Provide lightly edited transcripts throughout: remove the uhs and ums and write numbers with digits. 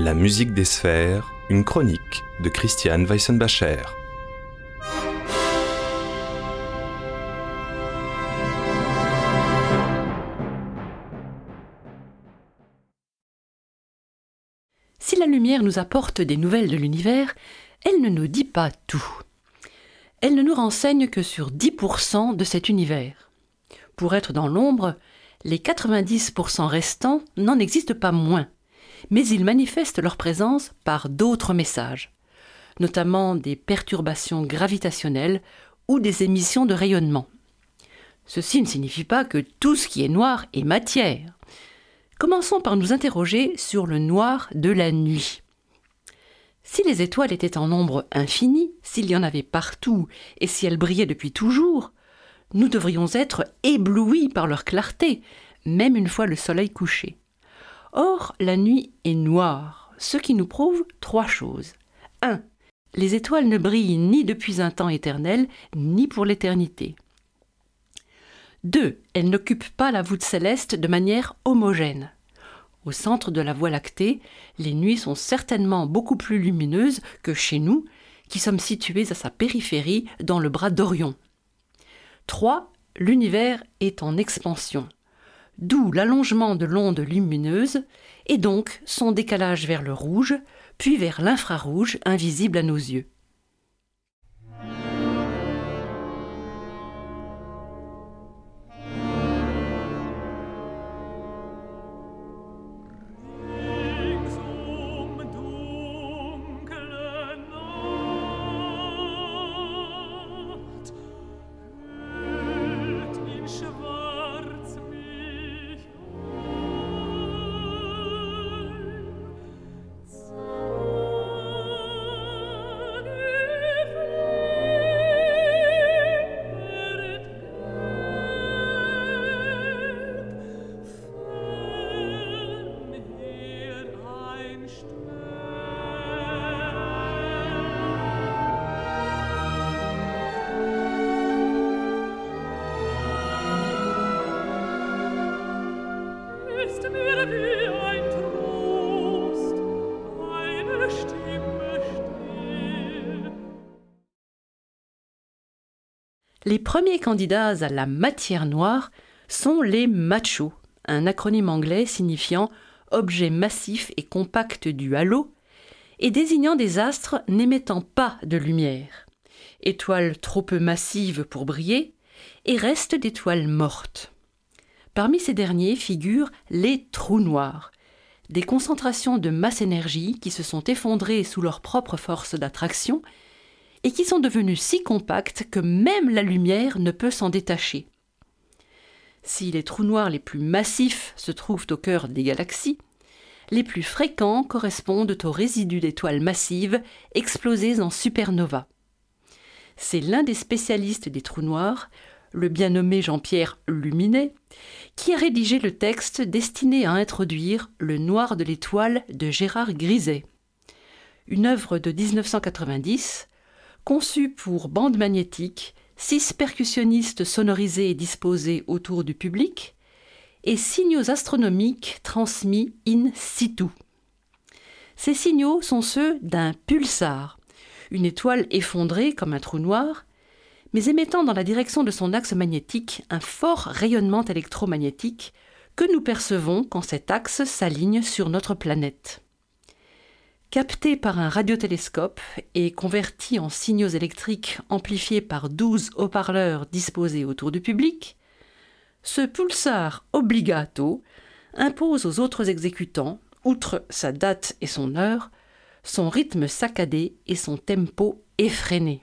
La musique des sphères, une chronique de Christiane Weissenbacher. Si la lumière nous apporte des nouvelles de l'univers, elle ne nous dit pas tout. Elle ne nous renseigne que sur 10% de cet univers. Pour être dans l'ombre, les 90% restants n'en existent pas moins, mais ils manifestent leur présence par d'autres messages, notamment des perturbations gravitationnelles ou des émissions de rayonnement. Ceci ne signifie pas que tout ce qui est noir est matière. Commençons par nous interroger sur le noir de la nuit. Si les étoiles étaient en nombre infini, s'il y en avait partout et si elles brillaient depuis toujours, nous devrions être éblouis par leur clarté, même une fois le soleil couché. Or, la nuit est noire, ce qui nous prouve 3 choses. 1. Les étoiles ne brillent ni depuis un temps éternel, ni pour l'éternité. 2. Elles n'occupent pas la voûte céleste de manière homogène. Au centre de la Voie lactée, les nuits sont certainement beaucoup plus lumineuses que chez nous, qui sommes situés à sa périphérie dans le bras d'Orion. 3. L'univers est en expansion, d'où l'allongement de l'onde lumineuse et donc son décalage vers le rouge, puis vers l'infrarouge invisible à nos yeux. Les premiers candidats à la matière noire sont les MACHO, un acronyme anglais signifiant « objet massif et compact du halo » et désignant des astres n'émettant pas de lumière, étoiles trop peu massives pour briller et restes d'étoiles mortes. Parmi ces derniers figurent les trous noirs, des concentrations de masse-énergie qui se sont effondrées sous leur propre force d'attraction et qui sont devenus si compacts que même la lumière ne peut s'en détacher. Si les trous noirs les plus massifs se trouvent au cœur des galaxies, les plus fréquents correspondent aux résidus d'étoiles massives explosées en supernova. C'est l'un des spécialistes des trous noirs, le bien nommé Jean-Pierre Luminet, qui a rédigé le texte destiné à introduire Le noir de l'étoile de Gérard Griset. Une œuvre de 1990, conçue pour bande magnétique, 6 percussionnistes sonorisés et disposés autour du public, et signaux astronomiques transmis in situ. Ces signaux sont ceux d'un pulsar, une étoile effondrée comme un trou noir, mais émettant dans la direction de son axe magnétique un fort rayonnement électromagnétique que nous percevons quand cet axe s'aligne sur notre planète. Capté par un radiotélescope et converti en signaux électriques amplifiés par 12 haut-parleurs disposés autour du public, ce pulsar obligato impose aux autres exécutants, outre sa date et son heure, son rythme saccadé et son tempo effréné.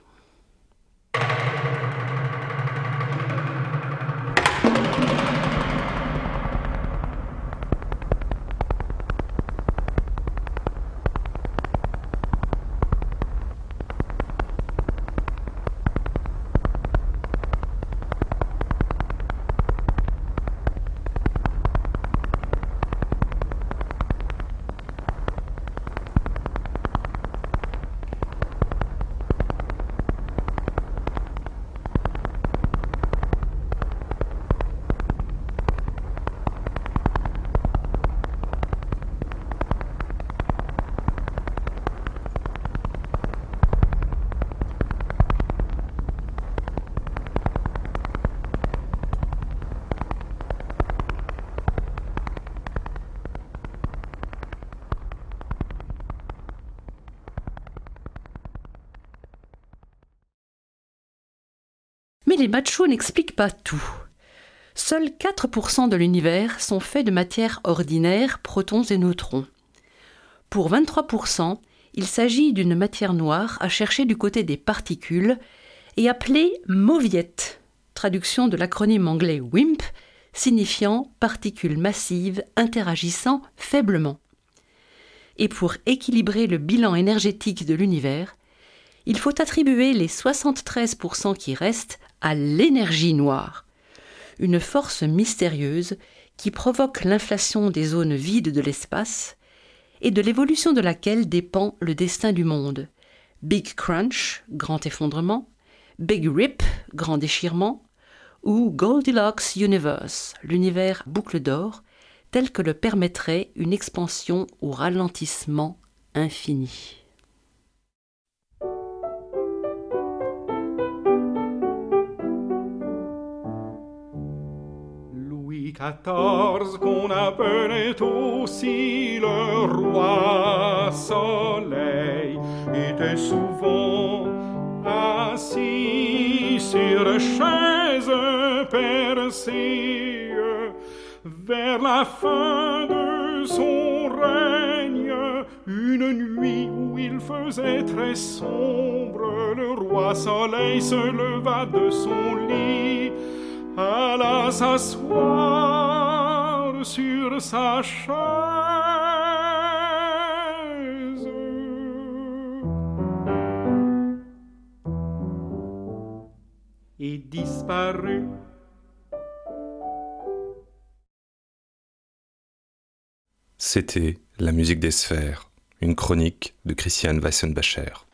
Mais les machos n'expliquent pas tout. Seuls 4% de l'univers sont faits de matière ordinaire, protons et neutrons. Pour 23%, il s'agit d'une matière noire à chercher du côté des particules et appelée mauviette, traduction de l'acronyme anglais WIMP, signifiant particules massives interagissant faiblement. Et pour équilibrer le bilan énergétique de l'univers, il faut attribuer les 73% qui restent à l'énergie noire, une force mystérieuse qui provoque l'inflation des zones vides de l'espace et de l'évolution de laquelle dépend le destin du monde. Big Crunch, grand effondrement, Big Rip, grand déchirement, ou Goldilocks Universe, l'univers boucle d'or, tel que le permettrait une expansion au ralentissement infini. Louis XIV, qu'on appelait aussi le roi Soleil, était souvent assis sur une chaise percée. Vers la fin de son règne, une nuit où il faisait très sombre, le roi Soleil se leva de son lit, alla s'asseoir sur sa chaise et disparut. C'était La musique des sphères, une chronique de Christiane Weissenbacher.